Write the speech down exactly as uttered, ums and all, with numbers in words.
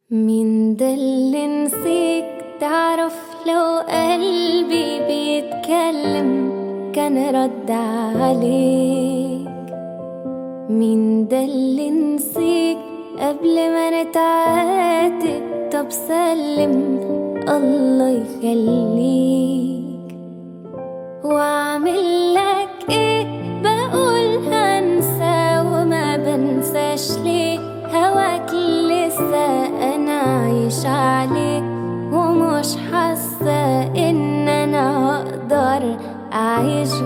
مين ده اللي نسيك؟ تعرف لو قلبي بيتكلم كان رد عليك. مين ده اللي نسيك قبل ما نتعاتب؟ طب سلم الله يخليك. واعمل لك ايه؟ بقول هنسى وما بنساش ليه؟ هواك لسه انا عايش عليه، ومش حاسه ان انا هقدر اعيش